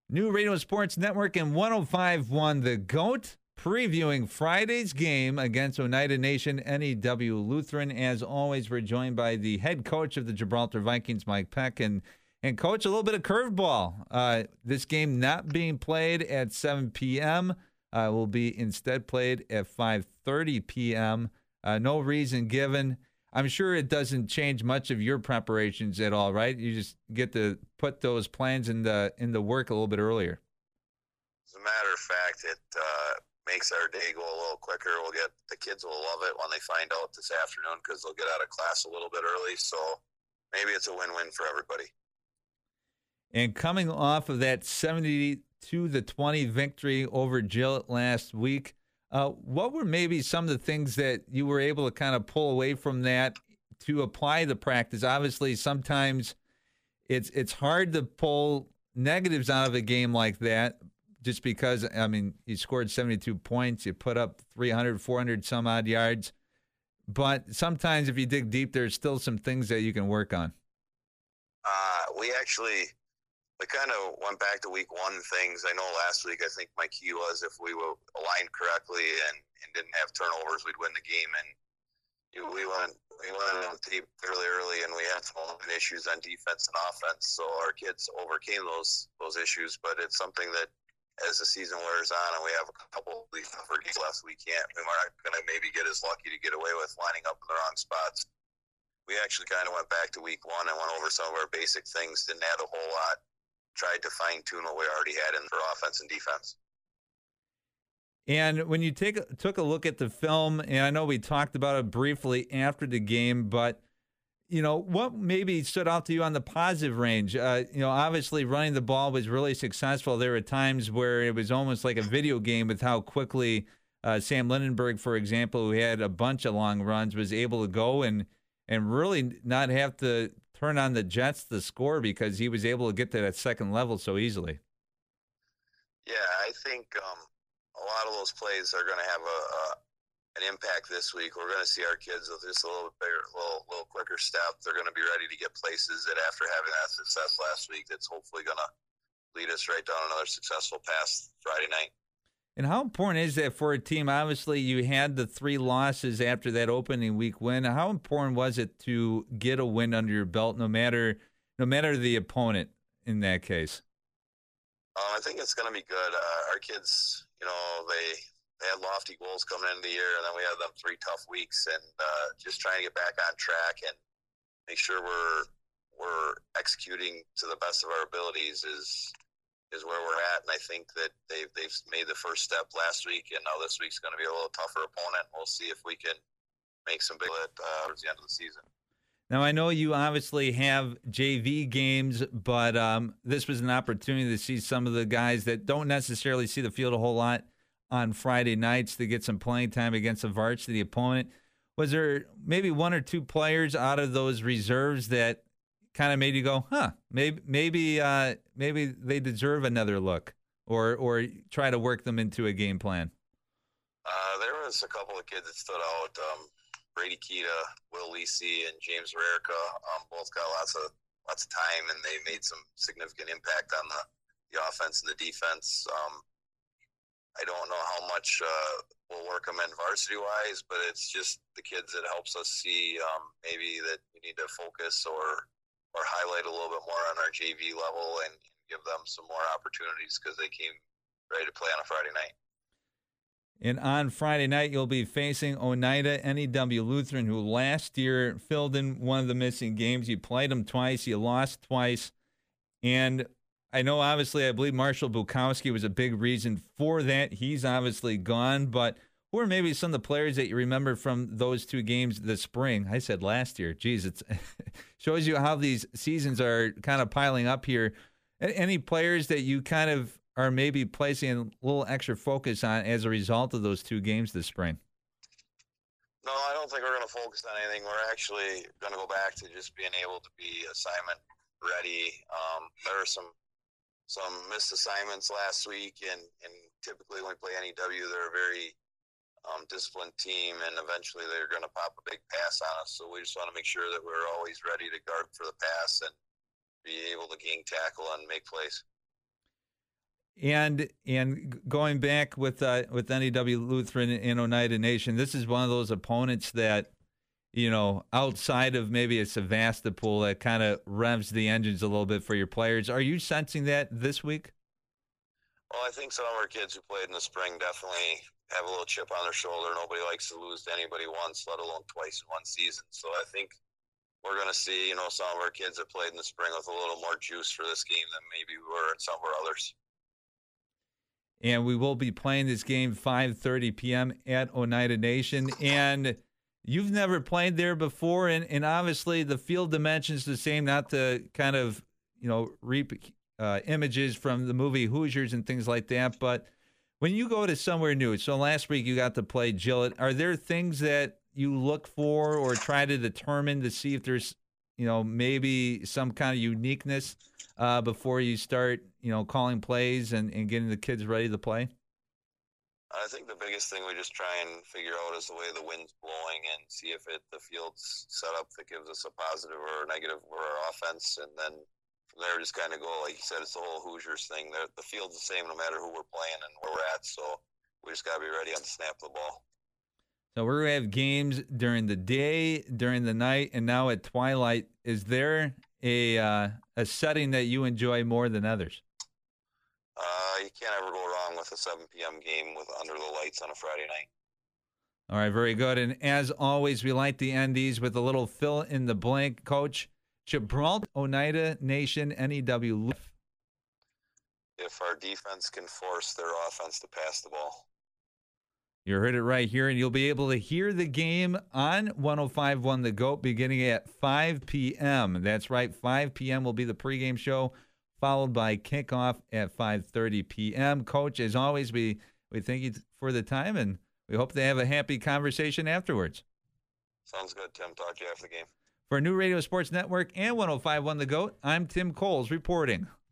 New Radio Sports Network and 105.1 The GOAT, previewing Friday's game against Oneida Nation NEW Lutheran. As always, we're joined by the head coach of the Gibraltar Vikings, Mike Peck. And Coach, a little bit of curveball. This game not being played at 7 p.m. Will be instead played at 5:30 p.m. No reason given. I'm sure it doesn't change much of your preparations at all, right? You just get to put those plans into work a little bit earlier. As a matter of fact, it makes our day go a little quicker. The kids will love it when they find out this afternoon because they'll get out of class a little bit early. So maybe it's a win-win for everybody. And coming off of that 72-20 victory over Gillett last week, what were maybe some of the things that you were able to kind of pull away from that to apply the practice? Obviously, sometimes it's hard to pull negatives out of a game like that just because, I mean, you scored 72 points, you put up 300, 400 some odd yards. But sometimes if you dig deep, there's still some things that you can work on. We kind of went back to week one things. I know last week I think my key was if we were aligned correctly and didn't have turnovers, we'd win the game. And we went on tape fairly early, and we had some issues on defense and offense. So our kids overcame those issues. But it's something that as the season wears on and we have a couple of these tougher games left, we're not going to maybe get as lucky to get away with lining up in the wrong spots. We actually kind of went back to week one and went over some of our basic things, didn't add a whole lot. Tried to fine-tune what we already had in for offense and defense. And when you took a look at the film, and I know we talked about it briefly after the game, but, what maybe stood out to you on the positive range? Obviously running the ball was really successful. There were times where it was almost like a video game with how quickly Sam Lindenberg, for example, who had a bunch of long runs, was able to go and really not have to turn on the Jets to score because he was able to get to that second level so easily. Yeah, I think a lot of those plays are going to have an impact this week. We're going to see our kids with just a little bit bigger, little quicker step. They're going to be ready to get places that after having that success last week, that's hopefully going to lead us right down another successful path Friday night. And how important is that for a team? Obviously, you had the 3 losses after that opening week win. How important was it to get a win under your belt, no matter the opponent in that case? I think it's going to be good. Our kids, they had lofty goals coming into the year, and then we had them 3 tough weeks, and just trying to get back on track and make sure we're executing to the best of our abilities is where we're at. And I think that they've made the first step last week, and now this week's going to be a little tougher opponent. We'll see if we can make some big towards the end of the season. Now, I know you obviously have JV games, but this was an opportunity to see some of the guys that don't necessarily see the field a whole lot on Friday nights to get some playing time against a varsity opponent. Was there maybe 1 or 2 players out of those reserves that kind of made you go, maybe they deserve another look, or try to work them into a game plan? There was a couple of kids that stood out. Brady Keita, Will Lisi, and James Rarica both got lots of time, and they made some significant impact on the offense and the defense. I don't know how much we'll work them in varsity-wise, but it's just the kids that helps us see maybe that we need to focus or highlight a little bit more on our JV level and give them some more opportunities because they came ready to play on a Friday night. And on Friday night, you'll be facing Oneida NEW Lutheran, who last year filled in one of the missing games. You played them twice. You lost twice. And I know, obviously, I believe Marshall Bukowski was a big reason for that. He's obviously gone. But who are maybe some of the players that you remember from those 2 games this spring? I said last year. Geez, it shows you how these seasons are kind of piling up here. Any players that you kind of are maybe placing a little extra focus on as a result of those 2 games this spring? No, I don't think we're going to focus on anything. We're actually going to go back to just being able to be assignment ready. There are some missed assignments last week, and typically when we play NEW, they're a very disciplined team, and eventually they're going to pop a big pass on us. So we just want to make sure that we're always ready to guard for the pass and be able to gain tackle and make plays. And going back with NEW Lutheran and Oneida Nation, this is one of those opponents that, outside of maybe a Sevastopol, that kind of revs the engines a little bit for your players. Are you sensing that this week? Well, I think some of our kids who played in the spring definitely have a little chip on their shoulder. Nobody likes to lose to anybody once, let alone twice in one season. So I think we're going to see, some of our kids that played in the spring with a little more juice for this game than maybe we were in some of our others. And we will be playing this game 5:30 p.m. at Oneida Nation. And you've never played there before, and obviously the field dimension's the same, not to kind of, reap images from the movie Hoosiers and things like that. But when you go to somewhere new, so last week you got to play Gillett, are there things that you look for or try to determine to see if there's, maybe some kind of uniqueness before you start, calling plays and getting the kids ready to play? I think the biggest thing we just try and figure out is the way the wind's blowing and see if the field's set up that gives us a positive or a negative for our offense. And then from there, just kind of go, like you said, it's the whole Hoosiers thing. The field's the same no matter who we're playing and where we're at. So we just got to be ready on the snap of the ball. So we're going to have games during the day, during the night, and now at twilight. Is there a setting that you enjoy more than others? You can't ever go wrong with a 7 p.m. game with under the lights on a Friday night. All right, very good. And as always, we like to end these with a little fill in the blank. Coach, Gibraltar, Oneida Nation, NEW. If our defense can force their offense to pass the ball. You heard it right here, and you'll be able to hear the game on 105.1 The GOAT beginning at 5 p.m. That's right, 5 p.m. will be the pregame show, followed by kickoff at 5:30 p.m. Coach, as always, we thank you for the time, and we hope to have a happy conversation afterwards. Sounds good, Tim. Talk to you after the game. For New Radio Sports Network and 105.1 The GOAT, I'm Tim Coles reporting.